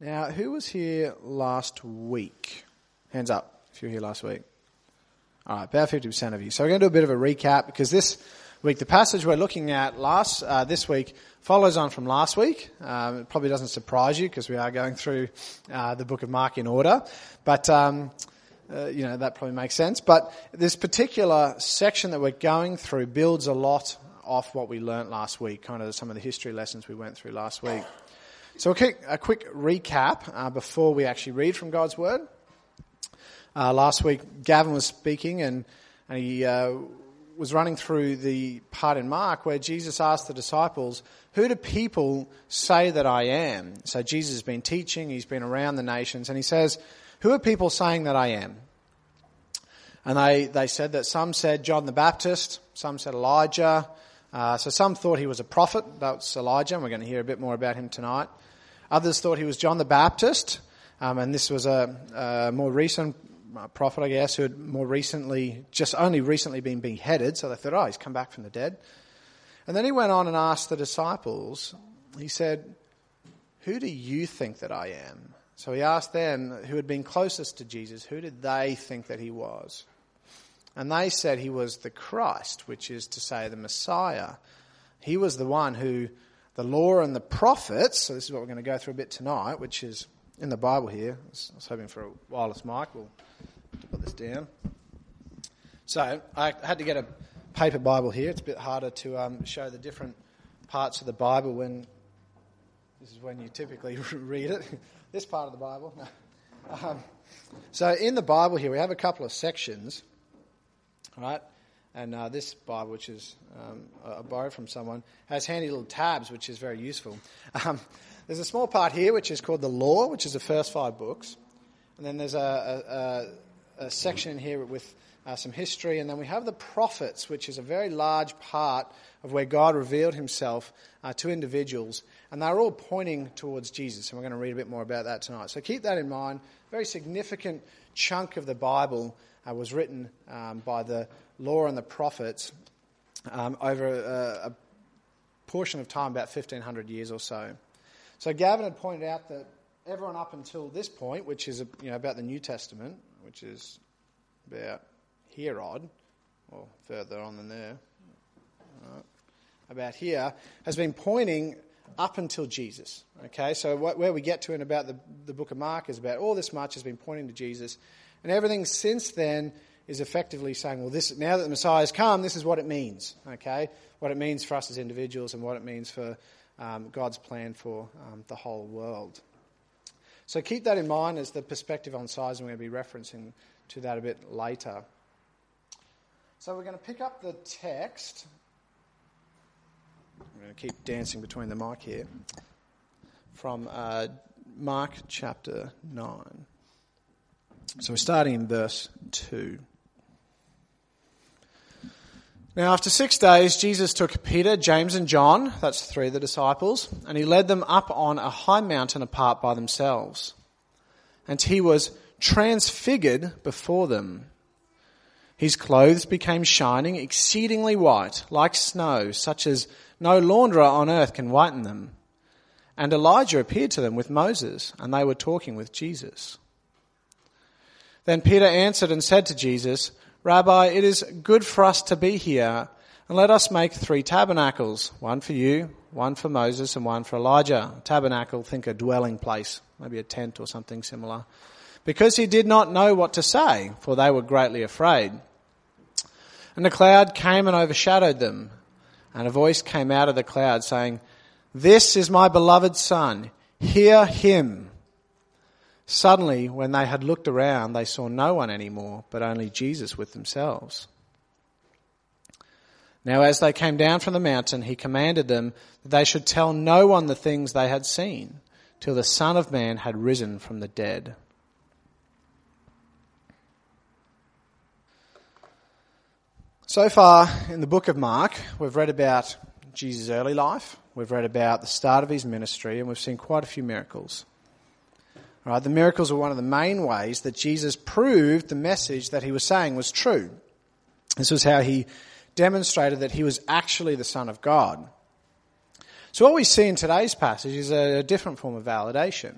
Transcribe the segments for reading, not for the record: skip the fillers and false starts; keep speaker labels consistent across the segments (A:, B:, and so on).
A: Now, who was here last week? Hands up if you were here last week. All right, about 50% of you. So we're going to do a bit of a recap because this week, the passage we're looking at this week follows on from last week. It probably doesn't surprise you because we are going through the book of Mark in order. But, that probably makes sense. But this particular section that we're going through builds a lot off what we learnt last week, kind of some of the history lessons we went through last week. So a quick recap before we actually read from God's Word. Last week, Gavin was speaking and he was running through the part in Mark where Jesus asked the disciples, who do people say that I am? So Jesus has been teaching, he's been around the nations, and he says, who are people saying that I am? And they said that some said John the Baptist, some said Elijah. So some thought he was a prophet, that's Elijah, and we're going to hear a bit more about him tonight. Others thought he was John the Baptist, and this was a more recent prophet, I guess, who had only recently been beheaded, so they thought, he's come back from the dead. And then he went on and asked the disciples, he said, who do you think that I am? So he asked them, who had been closest to Jesus, who did they think that he was? And they said he was the Christ, which is to say the Messiah. He was the one who the law and the prophets, so this is what we're going to go through a bit tonight, which is in the Bible here. I was hoping for a wireless mic. We'll put this down. So I had to get a paper Bible here. It's a bit harder to show the different parts of the Bible when this is when you typically read it. This part of the Bible. So in the Bible here we have a couple of sections, right? And this Bible, which is I borrowed from someone, has handy little tabs, which is very useful. There's a small part here which is called the Law, which is the first 5 books. And then there's a section in here with some history. And then we have the Prophets, which is a very large part of where God revealed himself to individuals. And they're all pointing towards Jesus. And we're going to read a bit more about that tonight. So keep that in mind. A very significant chunk of the Bible was written by the Law and the Prophets over a portion of time, about 1,500 years or so. So Gavin had pointed out that everyone up until this point, which is about the New Testament, which is about Herod, or further on than there, about here, has been pointing up until Jesus. Okay, so where we get to in about the book of Mark is about all this much has been pointing to Jesus, and everything since then is effectively saying, well, now that the Messiah has come, this is what it means. Okay, what it means for us as individuals and what it means for God's plan for the whole world. So keep that in mind as the perspective on size, and we're going to be referencing to that a bit later. So we're going to pick up the text. I'm going to keep dancing between the mic here. From Mark chapter 9. So we're starting in verse 2. Now after 6 days, Jesus took Peter, James and John, that's 3 of the disciples, and he led them up on a high mountain apart by themselves. And he was transfigured before them. His clothes became shining, exceedingly white, like snow, such as no launderer on earth can whiten them. And Elijah appeared to them with Moses, and they were talking with Jesus. Then Peter answered and said to Jesus, Rabbi, it is good for us to be here, and let us make 3 tabernacles, one for you, one for Moses, and one for Elijah. Tabernacle, think a dwelling place, maybe a tent or something similar. Because he did not know what to say, for they were greatly afraid. And a cloud came and overshadowed them, and a voice came out of the cloud saying, This is my beloved Son, hear him. Suddenly, when they had looked around, they saw no one anymore, but only Jesus with themselves. Now as they came down from the mountain, he commanded them that they should tell no one the things they had seen, till the Son of Man had risen from the dead. So far in the book of Mark, we've read about Jesus' early life, we've read about the start of his ministry, and we've seen quite a few miracles. All right, the miracles were one of the main ways that Jesus proved the message that he was saying was true. This was how he demonstrated that he was actually the Son of God. So what we see in today's passage is a different form of validation.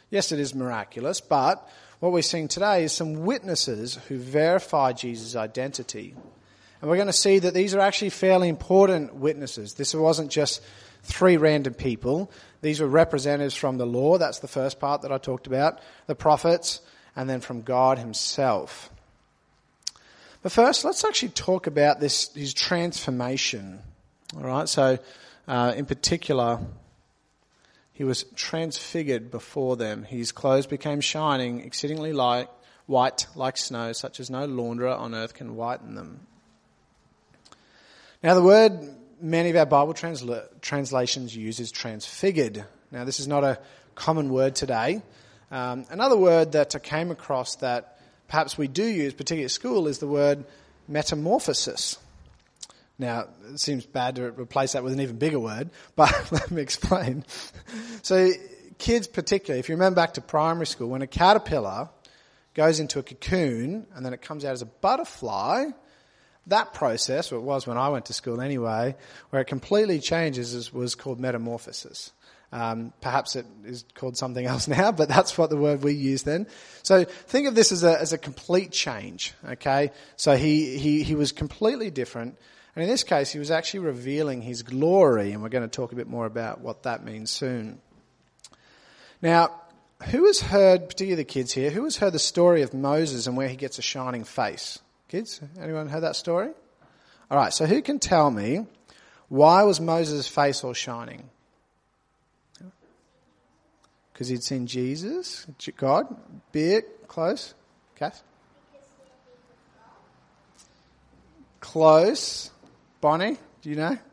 A: Yes, it is miraculous, but what we're seeing today is some witnesses who verify Jesus' identity. And we're going to see that these are actually fairly important witnesses. This wasn't just 3 random people. These were representatives from the law. That's the first part that I talked about. The prophets, and then from God himself. But first, let's actually talk about his transformation. All right, so in particular, he was transfigured before them. His clothes became shining, exceedingly white like snow, such as no launderer on earth can whiten them. Now, the word many of our Bible translations use is transfigured. Now, this is not a common word today. Another word that I came across that perhaps we do use, particularly at school, is the word metamorphosis. Now, it seems bad to replace that with an even bigger word, but let me explain. So, kids particularly, if you remember back to primary school, when a caterpillar goes into a cocoon and then it comes out as a butterfly, that process, or it was when I went to school anyway, where it completely changes was called metamorphosis. Perhaps it is called something else now, but that's what the word we used then. So think of this as a complete change, okay? So he was completely different. And in this case, he was actually revealing his glory, and we're going to talk a bit more about what that means soon. Now, who has heard, particularly the kids here, who has heard the story of Moses and where he gets a shining face? Kids, anyone heard that story? All right, so who can tell me why was Moses' face all shining? Because he'd seen Jesus, God, bit, close. Cass? Close. Bonnie, do you know?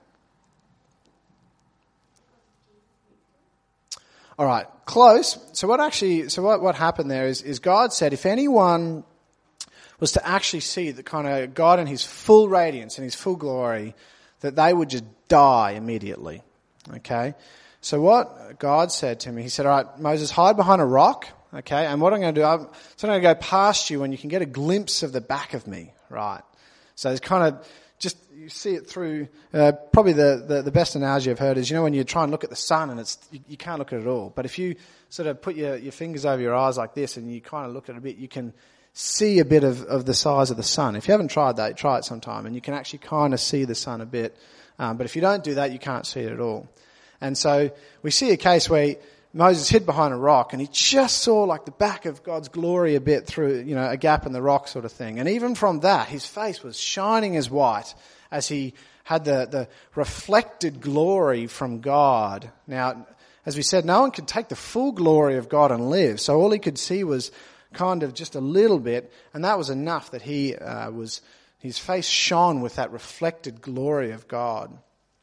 A: All right, close. So what happened there is God said if anyone was to actually see the kind of God in his full radiance and his full glory, that they would just die immediately. Okay? So what God said to me, he said, all right, Moses, hide behind a rock. Okay? And what I'm going to do, I'm going to go past you and you can get a glimpse of the back of me. Right? So it's kind of just, you see it through, probably the best analogy I've heard is, you know, when you try and look at the sun and you can't look at it all. But if you sort of put your fingers over your eyes like this and you kind of look at it a bit, you can see a bit of the size of the sun. If you haven't tried that, try it sometime, and you can actually kind of see the sun a bit. But if you don't do that, you can't see it at all. And so we see a case where Moses hid behind a rock and he just saw like the back of God's glory a bit through, you know, a gap in the rock sort of thing. And even from that, his face was shining as white as he had the reflected glory from God. Now, as we said, no one could take the full glory of God and live. So all he could see was kind of just a little bit, and that was enough that his face shone with that reflected glory of God.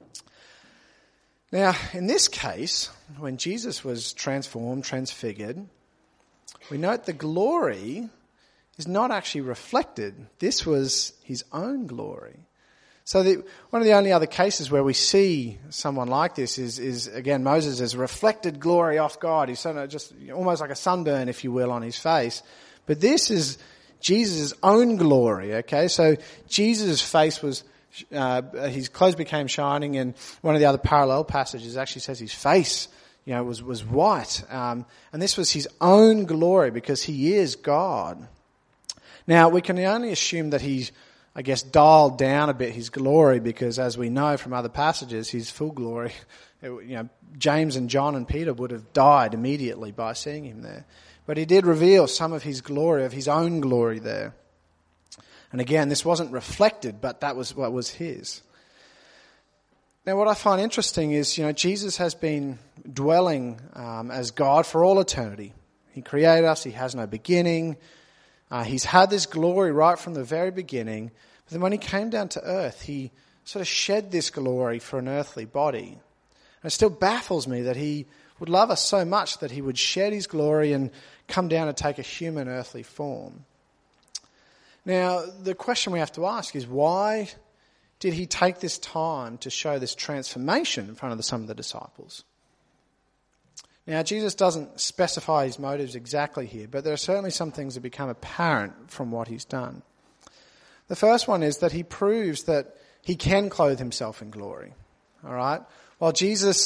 A: Now, in this case, when Jesus was transfigured, we note the glory is not actually reflected. This was his own glory. So one of the only other cases where we see someone like this is again, Moses has reflected glory off God. He's sort of just almost like a sunburn, if you will, on his face. But this is Jesus' own glory, okay? So Jesus' face was, his clothes became shining, and one of the other parallel passages actually says his face, you know, was white. And this was his own glory because he is God. Now, we can only assume that he's, I guess, dialed down a bit his glory because, as we know from other passages, his full glory, you know, James and John and Peter would have died immediately by seeing him there. But he did reveal some of his glory, of his own glory there. And again, this wasn't reflected, but that was what was his. Now, what I find interesting is, you know, Jesus has been dwelling as God for all eternity. He created us. He has no beginning. He's had this glory right from the very beginning. But then when he came down to earth, he sort of shed this glory for an earthly body. And it still baffles me that he would love us so much that he would shed his glory and come down and take a human earthly form. Now, the question we have to ask is, why did he take this time to show this transformation in front of some of the disciples? Now, Jesus doesn't specify his motives exactly here, but there are certainly some things that become apparent from what he's done. The first one is that he proves that he can clothe himself in glory. All right? While Jesus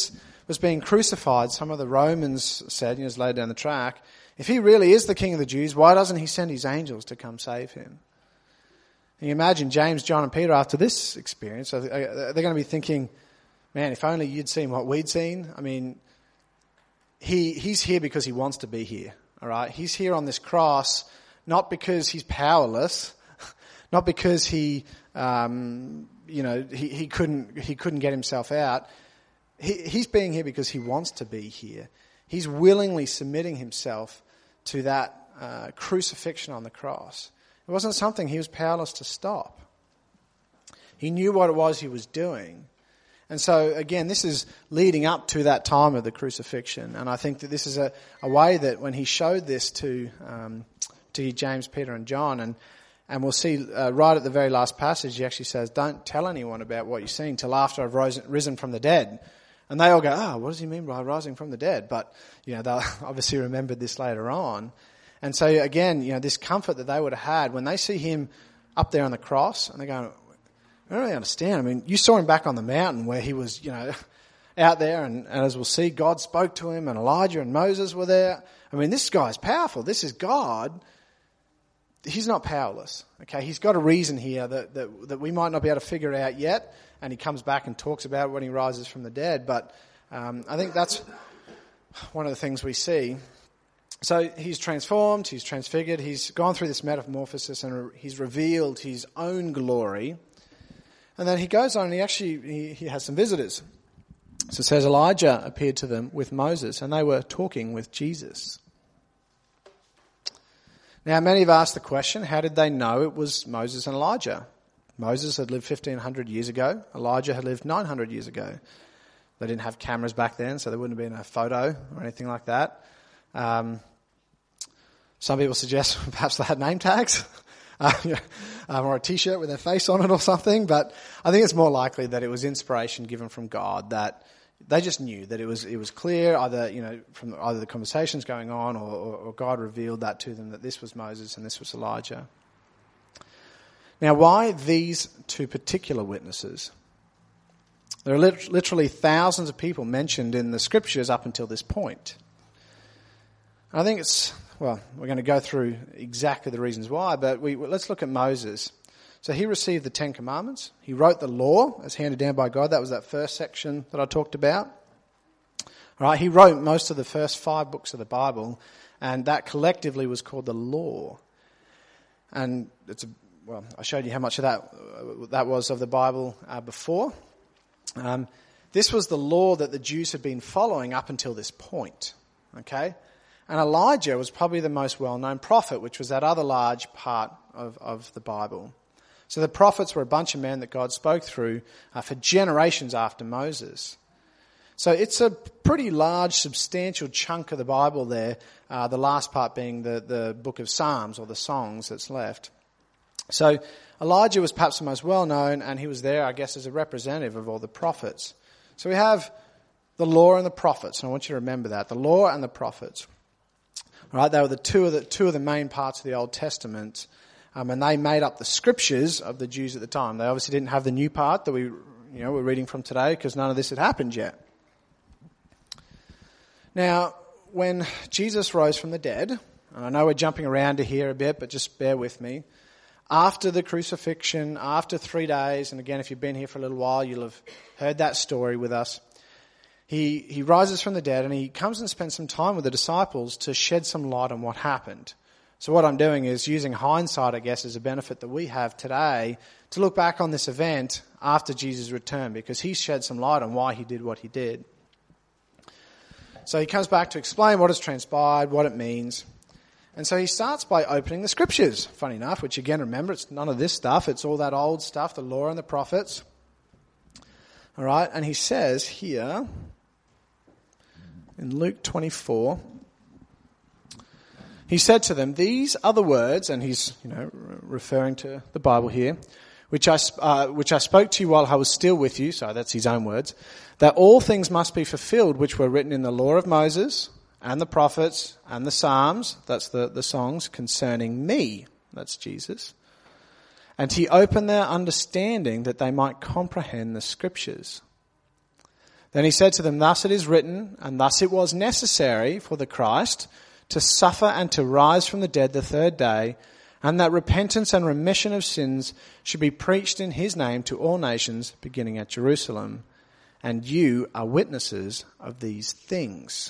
A: was being crucified, some of the Romans said, he was laid down the track, if he really is the King of the Jews, why doesn't he send his angels to come save him? And you imagine James, John and Peter after this experience, they're going to be thinking, man, if only you'd seen what we'd seen. I mean, he's here because he wants to be here, all right? He's here on this cross not because he's powerless, not because he couldn't get himself out. He's being here because he wants to be here. He's willingly submitting himself to that crucifixion on the cross. It wasn't something he was powerless to stop. He knew what it was he was doing. And so, again, this is leading up to that time of the crucifixion. And I think that this is a way that when he showed this to James, Peter and John, and we'll see right at the very last passage, he actually says, don't tell anyone about what you've seen till after I've risen from the dead. And they all go, what does he mean by rising from the dead? But, they'll obviously remembered this later on. And so, again, this comfort that they would have had when they see him up there on the cross, and they're going, I don't really understand. I mean, you saw him back on the mountain where he was, out there, and as we'll see, God spoke to him, and Elijah and Moses were there. I mean, this guy's powerful. This is God. He's not powerless. Okay, he's got a reason here that we might not be able to figure out yet, and he comes back and talks about it when he rises from the dead. But I think that's one of the things we see. So he's transformed, he's transfigured, he's gone through this metamorphosis, and he's revealed his own glory. And then he goes on and he has some visitors. So it says Elijah appeared to them with Moses, and they were talking with Jesus. Now, many have asked the question, how did they know it was Moses and Elijah? Moses had lived 1,500 years ago. Elijah had lived 900 years ago. They didn't have cameras back then, so there wouldn't have been a photo or anything like that. Some people suggest perhaps they had name tags or a T-shirt with their face on it or something. But I think it's more likely that it was inspiration given from God, that they just knew that it was clear, either from either the conversations going on or God revealed that to them, that this was Moses and this was Elijah. Now, why these two particular witnesses? There are literally thousands of people mentioned in the scriptures up until this point. I think we're going to go through exactly the reasons why, but let's look at Moses. So he received the Ten Commandments. He wrote the law as handed down by God. That was that first section that I talked about. All right, he wrote most of the first 5 books of the Bible, and that collectively was called the law. And I showed you how much of that was of the Bible before. This was the law that the Jews had been following up until this point. Okay? And Elijah was probably the most well-known prophet, which was that other large part of the Bible. So the prophets were a bunch of men that God spoke through for generations after Moses. So it's a pretty large, substantial chunk of the Bible there, the last part being the book of Psalms or the songs that's left. So Elijah was perhaps the most well-known, and he was there, I guess, as a representative of all the prophets. So we have the law and the prophets, and I want you to remember that, the law and the prophets. All right, they were two of the main parts of the Old Testament, and they made up the scriptures of the Jews at the time. They obviously didn't have the new part that we're reading from today, because none of this had happened yet. Now, when Jesus rose from the dead, and I know we're jumping around to here a bit, but just bear with me. After the crucifixion, after 3 days, and again, if you've been here for a little while, you'll have heard that story with us. He rises from the dead, and he comes and spends some time with the disciples to shed some light on what happened. So what I'm doing is using hindsight, I guess, as a benefit that we have today to look back on this event after Jesus' return, because he shed some light on why he did what he did. So he comes back to explain what has transpired, what it means. And so he starts by opening the scriptures, funny enough, which again, remember, it's none of this stuff. It's all that old stuff, the law and the prophets. All right, and he says here in Luke 24, he said to them, "These are the words," and he's referring to the Bible here, which I spoke to you while I was still with you, so that's his own words, "that all things must be fulfilled which were written in the law of Moses and the prophets and the Psalms," that's the songs, "concerning me," that's Jesus. "And he opened their understanding that they might comprehend the scriptures." Then he said to them, "Thus it is written, and thus it was necessary for the Christ to suffer and to rise from the dead the third day, and that repentance and remission of sins should be preached in his name to all nations, beginning at Jerusalem. And you are witnesses of these things."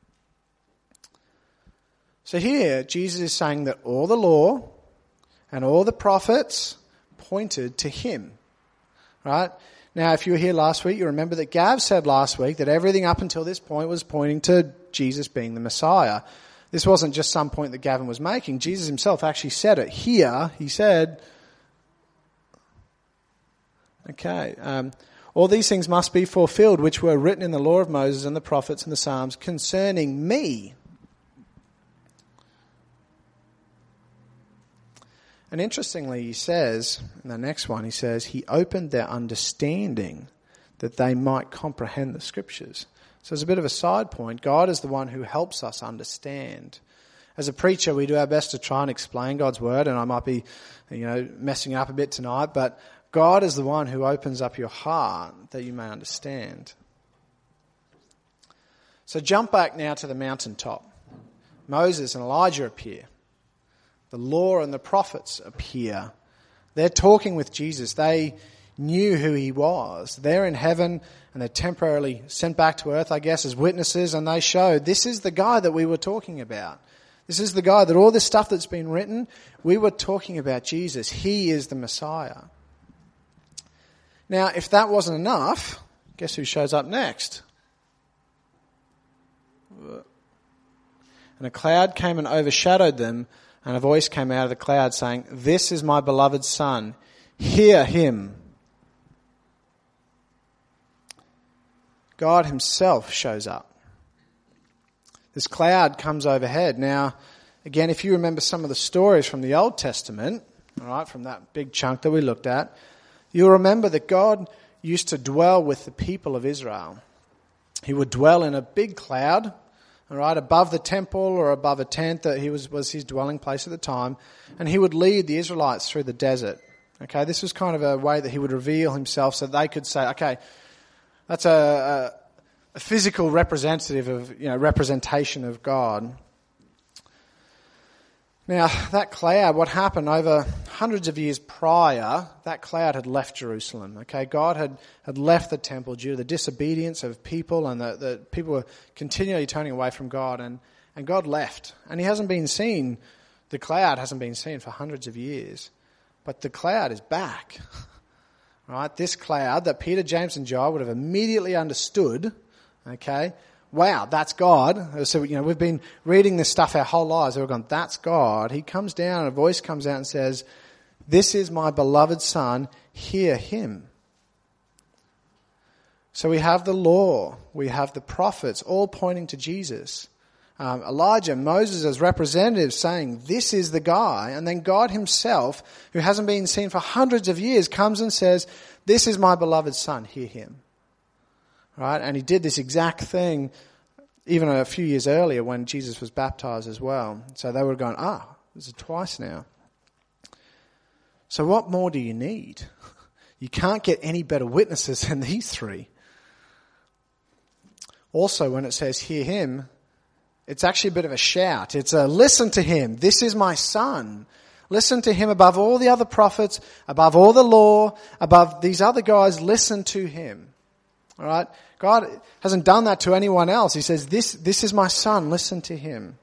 A: So here, Jesus is saying that all the law and all the prophets pointed to him. Right? Now, if you were here last week, you remember that Gav said last week that everything up until this point was pointing to Jesus being the Messiah. This wasn't just some point that Gavin was making. Jesus himself actually said it. Here, he said, all these things must be fulfilled, which were written in the law of Moses and the prophets and the Psalms concerning me. And interestingly, he says, in the next one, he says, he opened their understanding that they might comprehend the scriptures. So as a bit of a side point, God is the one who helps us understand. As a preacher, we do our best to try and explain God's word, and I might be, messing it up a bit tonight, but God is the one who opens up your heart that you may understand. So jump back now to the mountaintop. Moses and Elijah appear. The law and the prophets appear. They're talking with Jesus. They knew who he was. They're in heaven and they're temporarily sent back to earth, I guess, as witnesses, and they showed this is the guy that we were talking about. This is the guy that all this stuff that's been written, we were talking about Jesus. He is the Messiah. Now, if that wasn't enough, guess who shows up next? And a cloud came and overshadowed them, and a voice came out of the cloud saying, "This is my beloved Son, hear him." God himself shows up. This cloud comes overhead. Now, again, if you remember some of the stories from the Old Testament, all right, from that big chunk that we looked at, you'll remember that God used to dwell with the people of Israel. He would dwell in a big cloud, all right, above the temple or above a tent that was his dwelling place at the time, and he would lead the Israelites through the desert. Okay, this was kind of a way that he would reveal himself so they could say, okay, that's a physical representative of, representation of God. Now, that cloud, what happened over hundreds of years prior, that cloud had left Jerusalem. Okay, God had left the temple due to the disobedience of people, and the people were continually turning away from God, and God left. And he hasn't been seen, the cloud hasn't been seen for hundreds of years. But the cloud is back. Right? This cloud that Peter, James and John would have immediately understood, okay, wow, that's God. So, we've been reading this stuff our whole lives. We've gone, that's God. He comes down and a voice comes out and says, "This is my beloved Son, hear him." So we have the law, we have the prophets, all pointing to Jesus. Elijah, Moses as representatives saying, this is the guy. And then God himself, who hasn't been seen for hundreds of years, comes and says, "This is my beloved Son, hear him." Right? And he did this exact thing even a few years earlier when Jesus was baptized as well. So they were going, this is twice now. So what more do you need? You can't get any better witnesses than these three. Also, when it says hear him, it's actually a bit of a shout. It's a listen to him. This is my Son. Listen to him above all the other prophets, above all the law, above these other guys. Listen to him. All right? God hasn't done that to anyone else. He says, this is my Son. Listen to him.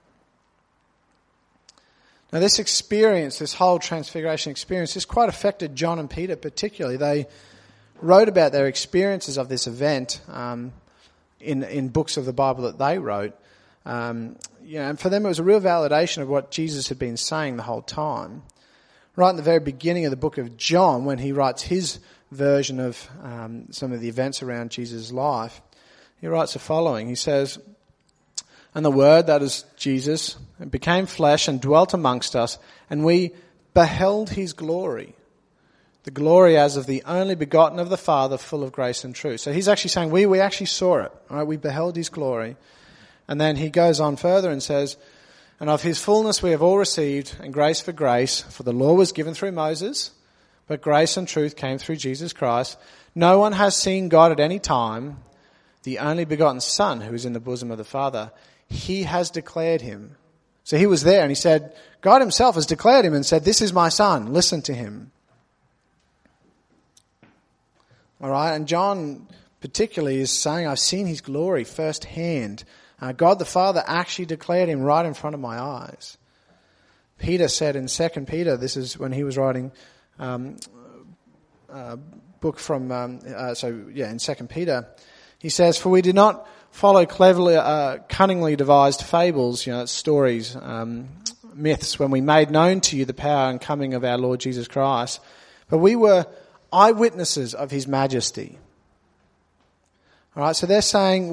A: Now this experience, this whole transfiguration experience, this quite affected John and Peter particularly. They wrote about their experiences of this event in books of the Bible that they wrote. And for them it was a real validation of what Jesus had been saying the whole time. Right in the very beginning of the book of John, when he writes his version of some of the events around Jesus' life, he writes the following. He says, "And the Word, that is Jesus, became flesh and dwelt amongst us, and we beheld his glory. The glory as of the only begotten of the Father, full of grace and truth." So he's actually saying we actually saw it. Right? We beheld his glory. And then he goes on further and says, "And of his fullness we have all received, and grace, for the law was given through Moses, but grace and truth came through Jesus Christ. No one has seen God at any time. the only begotten Son who is in the bosom of the Father, he has declared him. So he was there and he said, God himself has declared him and said, this is my Son, listen to him. All right, and John particularly is saying, I've seen his glory firsthand. God the Father actually declared him right in front of my eyes. Peter said in 2 Peter, this is when he was writing book from, in 2 Peter, he says, for we did not follow cleverly, cunningly devised fables, stories, myths, when we made known to you the power and coming of our Lord Jesus Christ, but we were eyewitnesses of his majesty. All right, so they're saying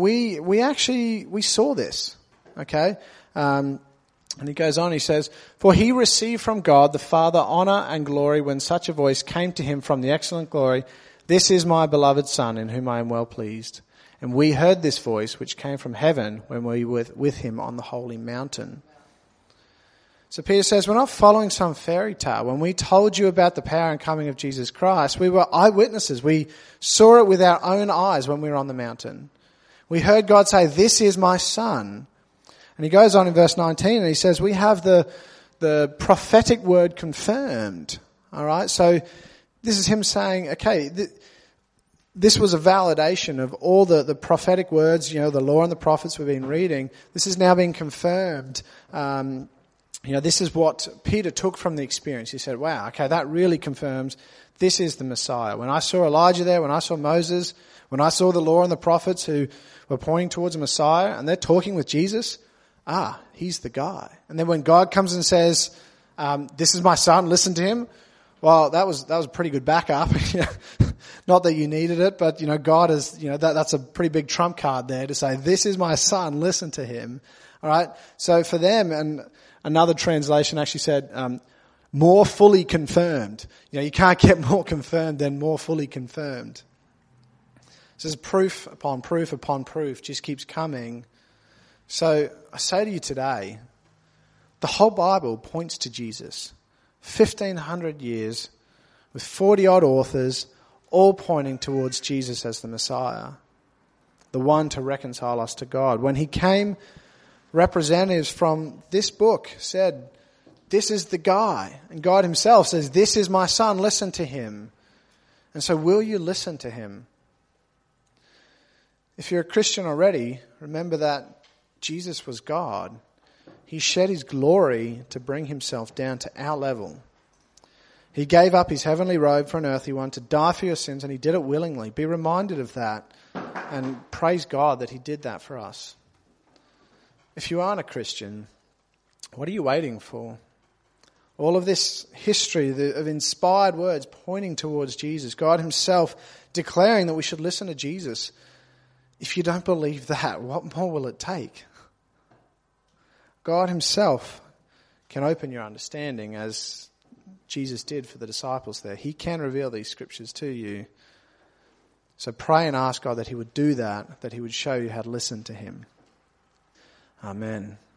A: we saw this, okay? And he goes on, he says, for he received from God the Father honor and glory when such a voice came to him from the excellent glory, this is my beloved Son in whom I am well pleased. And we heard this voice which came from heaven when we were with him on the holy mountain. So Peter says, we're not following some fairy tale. When we told you about the power and coming of Jesus Christ, we were eyewitnesses. We saw it with our own eyes when we were on the mountain. We heard God say, this is my Son. And he goes on in verse 19 and he says, we have the prophetic word confirmed. All right, so this is him saying, okay, this was a validation of all the prophetic words, the law and the prophets we've been reading. This is now being confirmed. This is what Peter took from the experience. He said, wow, okay, that really confirms this is the Messiah. When I saw Elijah there, when I saw Moses, when I saw the law and the prophets who were pointing towards a Messiah and they're talking with Jesus, he's the guy. And then when God comes and says, this is my Son, listen to him. Well, that was a pretty good backup. Not that you needed it, but God is, that's a pretty big trump card there to say, this is my Son, listen to him. All right. So for them, and another translation actually said, more fully confirmed. You can't get more confirmed than more fully confirmed. This is proof upon proof upon proof, just keeps coming. So I say to you today, the whole Bible points to Jesus. 1,500 years with 40-odd authors, all pointing towards Jesus as the Messiah, the one to reconcile us to God. When he came, representatives from this book said, this is the guy. And God himself says, this is my Son, listen to him. And so will you listen to him? If you're a Christian already, remember that Jesus was God. He shed his glory to bring himself down to our level. He gave up his heavenly robe for an earthly one to die for your sins, and he did it willingly. Be reminded of that and praise God that he did that for us. If you aren't a Christian, what are you waiting for? All of this history of inspired words pointing towards Jesus, God himself declaring that we should listen to Jesus. If you don't believe that, what more will it take? God himself can open your understanding as Jesus did for the disciples there. He can reveal these scriptures to you. So pray and ask God that he would do that he would show you how to listen to him. Amen.